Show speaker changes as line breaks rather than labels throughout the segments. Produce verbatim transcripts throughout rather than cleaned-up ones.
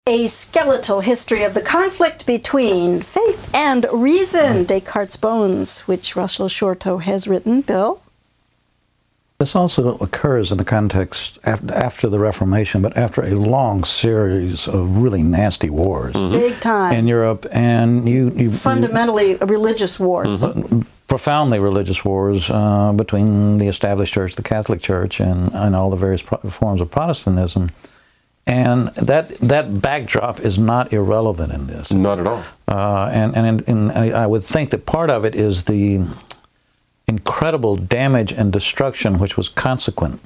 A skeletal history of the conflict between faith and reason, Descartes' Bones, which Russell Shorto has written. Bill?
This also occurs in the context after the Reformation, but after a long series of really nasty wars.
Mm-hmm. Big time.
In Europe, and you... you
Fundamentally you, religious wars.
Mm-hmm. Profoundly religious wars uh, between the established church, the Catholic Church, and, and all the various pro- forms of Protestantism. And that that backdrop is not irrelevant in this.
Not at all.
Uh, and and, and I would think that part of it is the incredible damage and destruction which was consequent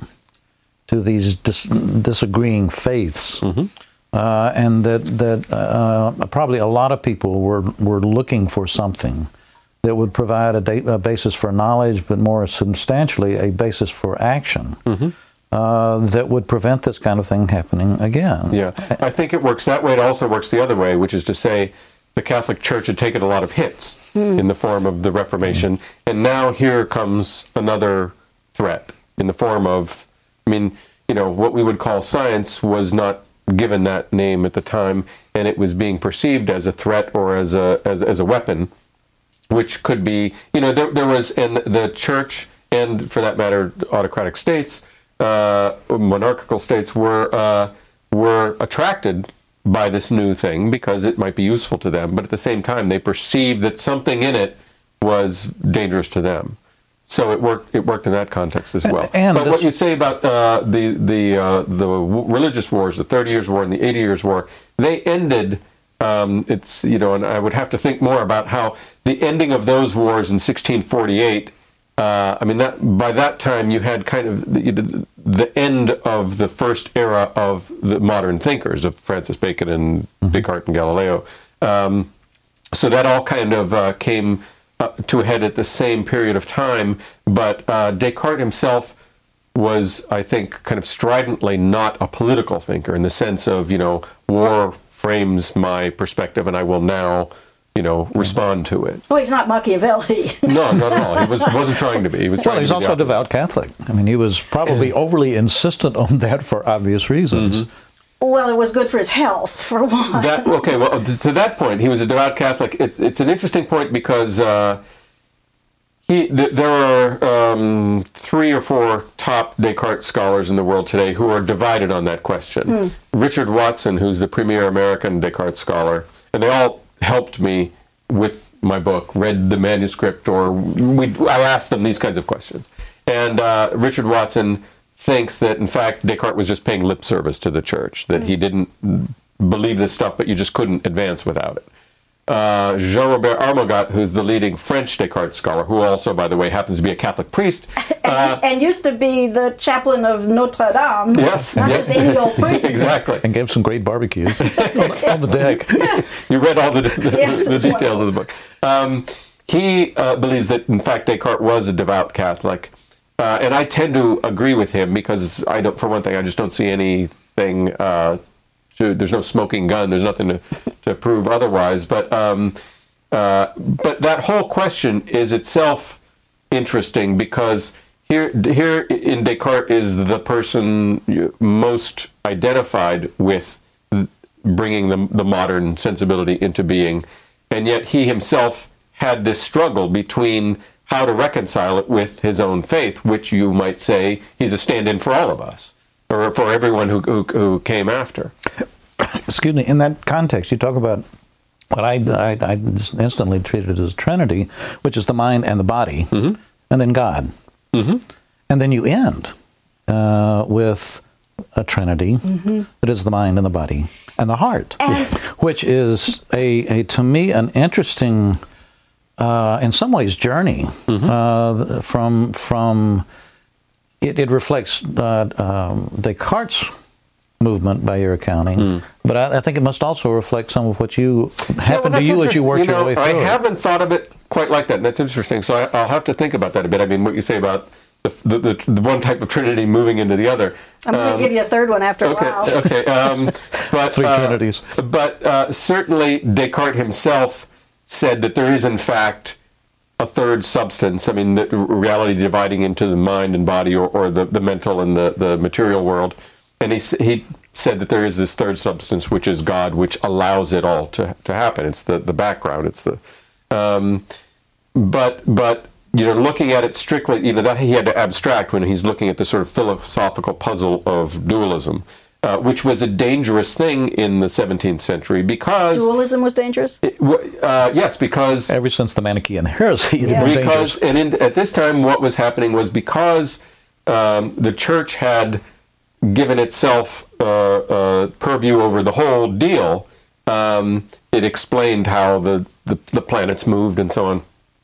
to these dis- disagreeing faiths. Mm-hmm. Uh, and that, that uh, probably a lot of people were, were looking for something that would provide a, da- a basis for knowledge, but more substantially a basis for action. Mm-hmm. Uh, that would prevent this kind of thing happening again.
Yeah, I think it works that way. It also works the other way, which is to say the Catholic Church had taken a lot of hits mm. in the form of the Reformation, mm. and now here comes another threat in the form of, I mean, you know, what we would call science was not given that name at the time, and it was being perceived as a threat or as a as, as a weapon, which could be, you know, there, there was, and the Church, and for that matter, autocratic states, Uh, monarchical states were uh, were attracted by this new thing because it might be useful to them, but at the same time they perceived that something in it was dangerous to them. So it worked. It worked in that context as well. And, and but what you say about uh, the the uh, the religious wars, the Thirty Years' War and the Eighty Years' War, they ended. Um, it's you know, and I would have to think more about how the ending of those wars in sixteen forty-eight. Uh, I mean, that by that time you had kind of the, the end of the first era of the modern thinkers, of Francis Bacon and mm-hmm. Descartes and Galileo. Um, so that all kind of uh, came uh, to a head at the same period of time. But uh, Descartes himself was, I think, kind of stridently not a political thinker in the sense of, you know, war frames my perspective and I will now... you know, respond to it.
Well, he's not Machiavelli.
No, not at all. He was, wasn't trying to be. He was trying
well, he's
to be
also a devout Catholic. I mean, he was probably overly insistent on that for obvious reasons.
Mm-hmm.
Well, it was good for his health, for one.
That, okay, well, to that point, he was a devout Catholic. It's it's an interesting point because uh, he th- there are um, three or four top Descartes scholars in the world today who are divided on that question. Mm. Richard Watson, who's the premier American Descartes scholar, and they all helped me with my book, read the manuscript, or we, I asked them these kinds of questions. And uh, Richard Watson thinks that, in fact, Descartes was just paying lip service to the church, that mm. he didn't believe this stuff, but you just couldn't advance without it. Uh, Jean-Robert Armagat, who's the leading French Descartes scholar, who also, by the way, happens to be a Catholic priest.
Uh, and, and used to be the chaplain of Notre Dame.
Yes.
Not
yes.
just any old priest.
Exactly.
And gave some great barbecues on, the, on the deck.
You read all the, the,
yes,
the details wonderful. of the book. Um, he uh, believes that, in fact, Descartes was a devout Catholic. Uh, and I tend to agree with him because, I don't, for one thing, I just don't see anything... Uh, So there's no smoking gun. There's nothing to, to prove otherwise. But um, uh, but that whole question is itself interesting because here here in Descartes is the person most identified with bringing the, the modern sensibility into being, and yet he himself had this struggle between how to reconcile it with his own faith, which you might say he's a stand-in for all of us. Or for everyone who, who who came after.
Excuse me. In that context, you talk about what I, I, I instantly treated as Trinity, which is the mind and the body, mm-hmm. and then God. Mm-hmm. And then you end uh, with a Trinity mm-hmm. that is the mind and the body and the heart, and which is, a, a to me, an interesting, uh, in some ways, journey mm-hmm. uh, from... from It, it reflects uh, um, Descartes' movement by your accounting, mm. but I, I think it must also reflect some of what you happened yeah, well, to you as you worked you know, your way through
I
it.
haven't thought of it quite like that, and that's interesting, so I, I'll have to think about that a bit. I mean, what you say about the, the, the, the one type of Trinity moving into the other.
I'm going to um, give you a third one after
okay,
a while.
Okay, um, but,
Three
uh,
Trinities.
But uh, certainly Descartes himself said that there is, in fact, a third substance. I mean, the reality dividing into the mind and body, or, or the, the mental and the, the material world. And he he said that there is this third substance, which is God, which allows it all to, to happen. It's the, the background. It's the, um, but, but, you know, looking at it strictly, you know, that he had to abstract when he's looking at the sort of philosophical puzzle of dualism, uh, which was a dangerous thing in the seventeenth century because...
Dualism was dangerous?
It, uh, yes, because...
Ever since the Manichaean heresy, it
Yeah.
was
Because,
dangerous.
and in, at this time, what was happening was because um, the church had given itself uh, uh, purview over the whole deal, um, it explained how the, the, the planets moved and so on.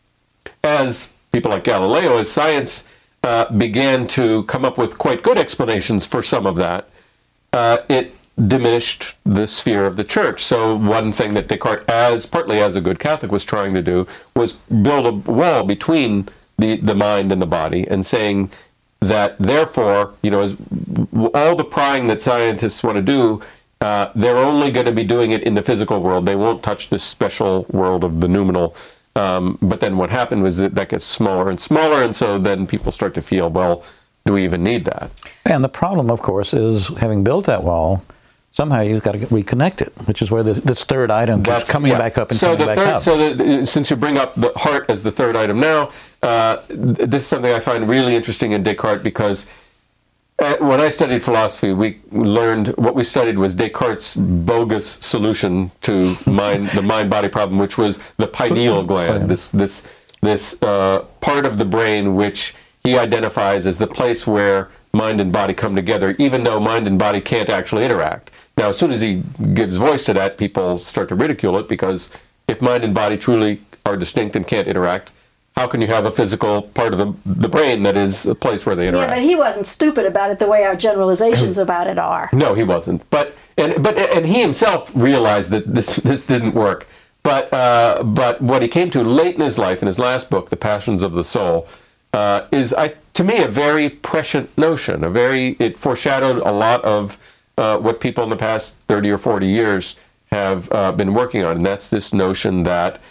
As people like Galileo, as science uh, began to come up with quite good explanations for some of that, uh, it diminished the sphere of the church. So one thing that Descartes, as partly as a good Catholic, was trying to do was build a wall between the, the mind and the body, and saying that therefore, you know, as all the prying that scientists want to do, uh, they're only going to be doing it in the physical world. They won't touch this special world of the noumenal. Um, but then what happened was that that gets smaller and smaller, and so then people start to feel, well, do we even need that?
And the problem, of course, is having built that wall, somehow you've got to get, reconnect it, which is where this, this third item keeps
That's
coming
yeah.
back up and
so
coming
the
back
third,
up.
So the, since you bring up the heart as the third item now, uh, th- this is something I find really interesting in Descartes, because uh, when I studied philosophy, we learned, what we studied was Descartes' bogus solution to mind, the mind-body problem, which was the pineal gland, this this this uh, part of the brain which he identifies as the place where mind and body come together, even though mind and body can't actually interact. Now, as soon as he gives voice to that, people start to ridicule it, because if mind and body truly are distinct and can't interact, how can you have a physical part of the, the brain that is a place where they interact?
Yeah, but he wasn't stupid about it the way our generalizations about it are.
No, he wasn't. But and but and he himself realized that this this didn't work. But uh, but what he came to late in his life, in his last book, The Passions of the Soul, uh, is I, to me a very prescient notion. A very it foreshadowed a lot of uh, what people in the past thirty or forty years have uh, been working on, and that's this notion that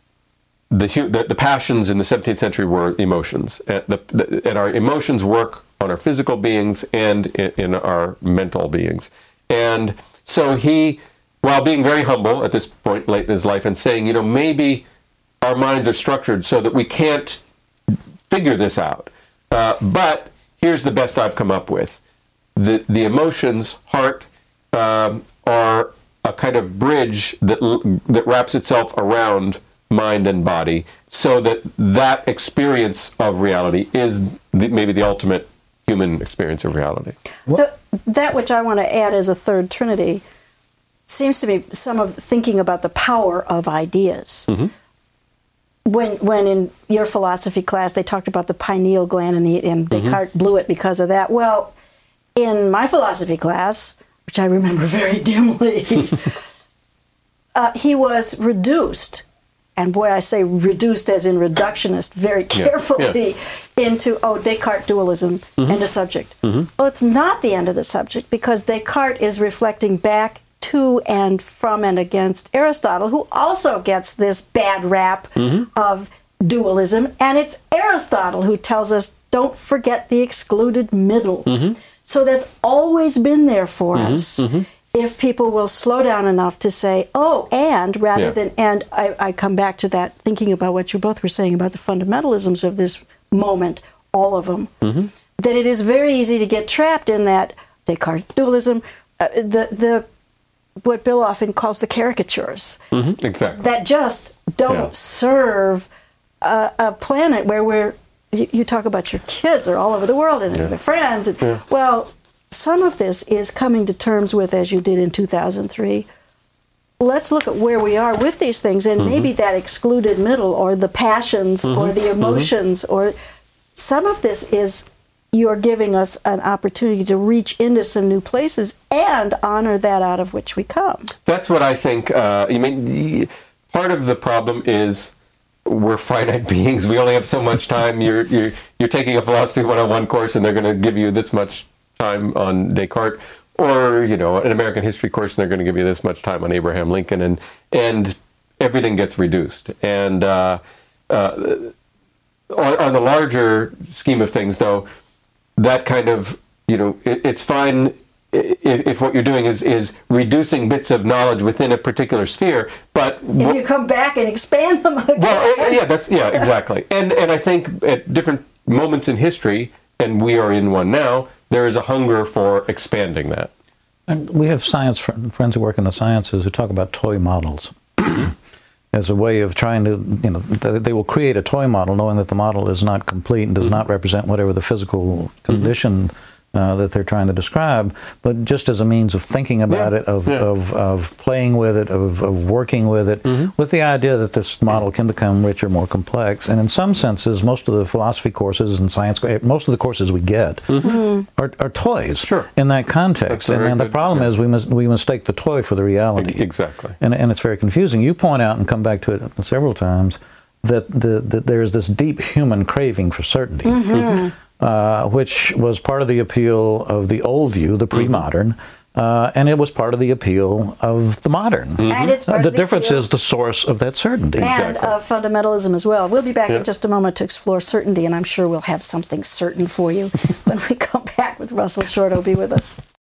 the the, the passions in the seventeenth century were emotions, and, the, the, and our emotions work on our physical beings and in, in our mental beings. And so he, while being very humble at this point late in his life and saying, you know, maybe our minds are structured so that we can't figure this out. Uh, but here's the best I've come up with. The, the emotions, heart, um, are a kind of bridge that that wraps itself around mind and body, so that that experience of reality is the, maybe the ultimate human experience of reality.
The, that which I want to add as a third trinity seems to be some of thinking about the power of ideas.
Mm-hmm.
When when in your philosophy class they talked about the pineal gland, and, the, and Descartes mm-hmm. blew it because of that. Well, in my philosophy class, which I remember very dimly, uh, he was reduced, and boy, I say reduced as in reductionist very carefully, yeah, yeah. into, oh, Descartes dualism, mm-hmm. end of subject. Mm-hmm. Well, it's not the end of the subject, because Descartes is reflecting back to and from and against Aristotle, who also gets this bad rap mm-hmm. of dualism, and it's Aristotle who tells us, don't forget the excluded middle. Mm-hmm. So that's always been there for mm-hmm. us. Mm-hmm. If people will slow down enough to say, oh, and, rather yeah. than, and I, I come back to that, thinking about what you both were saying about the fundamentalisms of this moment, all of them, mm-hmm. that it is very easy to get trapped in that Descartes dualism, uh, the, the, what Bill often calls the caricatures,
mm-hmm. exactly.
that just don't yeah. serve a, a planet where we're, you, you talk about your kids are all over the world and yeah. their friends. And, yeah. Well, some of this is coming to terms with, as you did in two thousand three, let's look at where we are with these things, and mm-hmm. maybe that excluded middle, or the passions, mm-hmm. or the emotions, mm-hmm. or some of this is you're giving us an opportunity to reach into some new places and honor that out of which we come.
That's what I think. Uh, you mean, part of the problem is we're finite beings. We only have so much time. You're you're you're taking a philosophy one oh one course, and they're going to give you this much time on Descartes, or you know, an American history course, and they're going to give you this much time on Abraham Lincoln, and and everything gets reduced. And uh, uh, on, on the larger scheme of things, though, that kind of, you know, it, it's fine if, if what you're doing is, is reducing bits of knowledge within a particular sphere, but
if you come back and expand them again.
Well, yeah, that's yeah, exactly. And and I think at different moments in history, and we are in one now, there is a hunger for expanding that.
And we have science friends who work in the sciences who talk about toy models as a way of trying to, you know, they will create a toy model knowing that the model is not complete and does mm-hmm. not represent whatever the physical condition mm-hmm. Uh, that they're trying to describe, but just as a means of thinking about yeah. it, of, yeah. of of playing with it, of, of working with it, mm-hmm. with the idea that this model can become richer, more complex. And in some senses, most of the philosophy courses and science, most of the courses we get mm-hmm. are, are toys
sure.
in that context. And, and the problem yeah. is we mis- we mistake the toy for the reality.
Exactly.
And, and it's very confusing. You point out and come back to it several times that, the, that there's this deep human craving for certainty. Mm-hmm. Uh, which was part of the appeal of the old view, the pre-modern, uh, and it was part of the appeal of the modern.
Mm-hmm. And it's part
uh, the
of the
difference
appeal.
is the source of that certainty.
And
exactly.
uh, fundamentalism as well. We'll be back
yeah.
in just a moment to explore certainty, and I'm sure we'll have something certain for you when we come back with Russell Short. Will be with us.